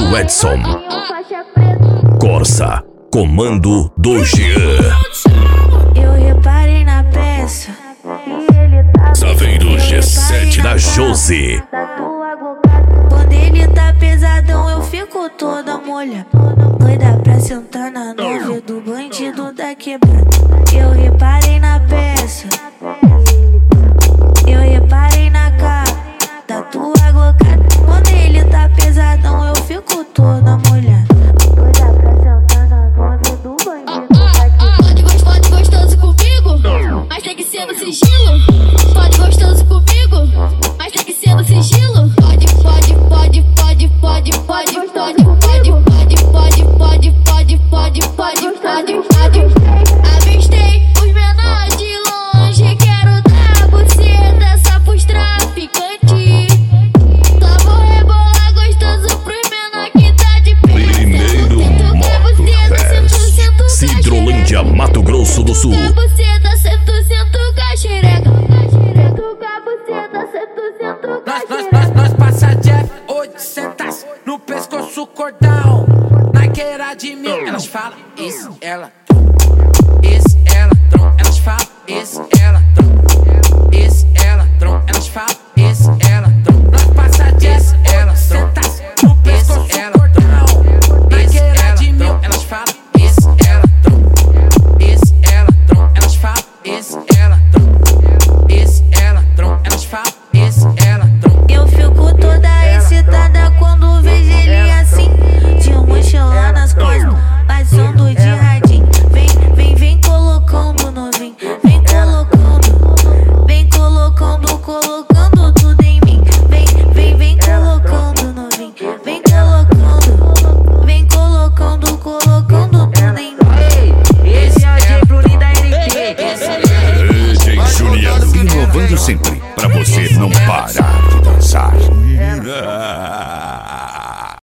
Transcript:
do Edson. Corsa, comando do Jean. Eu reparei na peça. Saveiro G7 da Josi. Quando ele tá pesadão, eu fico toda molhada. Doida pra sentar na nuvem do bandido da quebrada. Eu reparei na peça. Eu reparei na capa da tua glocada. Quando ele tá pesadão, eu fico toda molhada. Doida pra sentar na nuvem do bandido da quebrada. Pode gostoso comigo, mas tem que ser no sigilo. Pode gostoso comigo, mas tem que ser no sigilo. Pode. Avistei os menores de longe, quero dar buceta essa pros traficantes. Só vou rebolar gostoso pros menor que tá de pé. Primeiro Motofest, Cidrolândia, Mato Grosso do Sul. Buceta 100% caxereca. Buceta 100% Nós passa Jeff 800 no pescoço cordão. Naqueira de mil, elas falam isso, ela tron, elas falam isso, ela tron, isso, ela tron, elas falam isso, ela tron. Nós passa Jeff 800 no pescoço cordão. Naqueira de mil, elas falam isso, ela tron, isso, ela tron, elas falam isso, ela tron, isso, ela tron, elas falam isso, ela tron. Eu fico toda excitada quando vejo ele assim, de mochila nas costas, passando de radinho. Vem colocando novinho, vem colocando tudo em mim. Vem colocando novinho, vem colocando tudo em mim. Esse é o DJ Bruninho da NT. DJ Juliano, inovando sempre, pra você não parar de dançar.